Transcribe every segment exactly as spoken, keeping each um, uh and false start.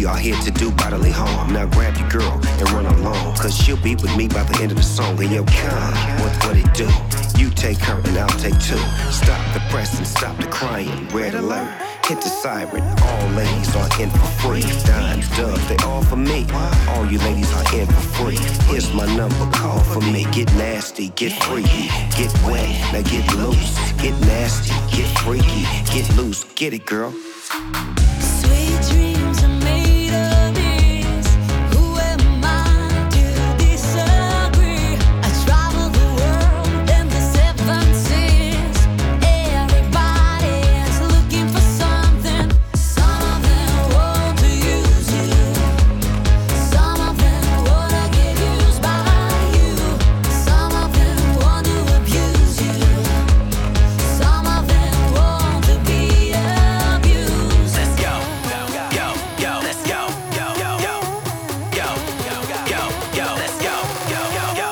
We are here to do bodily harm. Now grab your girl and run along, cause she'll be with me by the end of the song. And yo, come, what, what it do? You take her and I'll take two. Stop the pressing, stop the crying. Red alert, hit the siren. All ladies are in for free. Dimes, dubs, they all for me. All you ladies are in for free. Here's my number, call for me. Get nasty, get freaky, get wet, now get loose. Get nasty, get freaky, get loose. Get it, girl. Sweet dreams are made of this. Who am I to disagree? I travel the world and the seven seas. Everybody's looking for something. Some of them want to use you. Some of them wanna get used by you. Some of them want to abuse you. Some of them want to be abused. Let's go, go, go, go, let's go, go, go, go, go, go, go, go, let's go, go, go, go.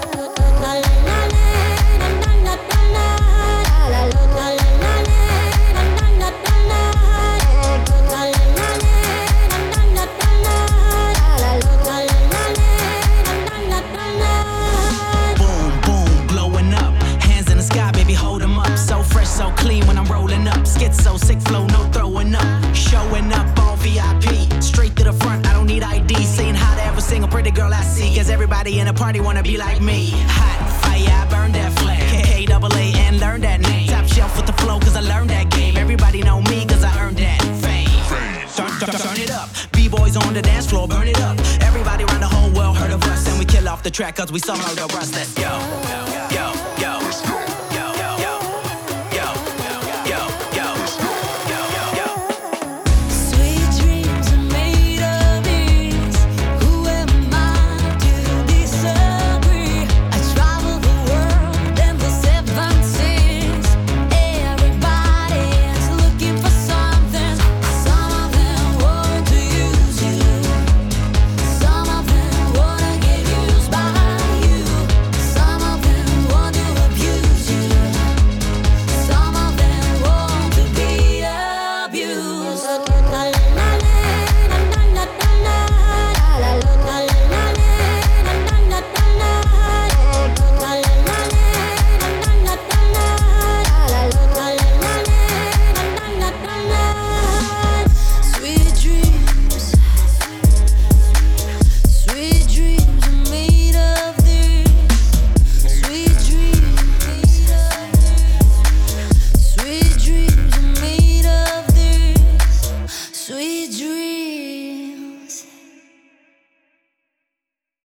Boom, boom, blowing up. Hands in the sky, baby, hold 'em up. So fresh, so clean when I'm rolling up. Schizo, sick flow, no throwing up. Showing up on V I P. Straight to the front, I don't need I D. Saying hi to every single pretty girl I see. Cause everybody in the party wanna be like me. Hot fire, I burn that flame. K A A and learn that name. Top shelf with the flow, cause I learned that game. Everybody know me, cause I earned that fame. Turn, turn, turn it up. B-boys on the dance floor, burn it up. Everybody around the whole world heard of us. And we kill off the track cause we some murder us. Let's go, go, go, go. Go, go, go, go, go, go, go, go, go. Sweet dreams are made of this. Who am I to disagree? I travel the world and the seven seas. Everybody's looking for something. Some of them want to use you. Some of them wanna get used by you. Some of them want to abuse you. Some of them want to be abused.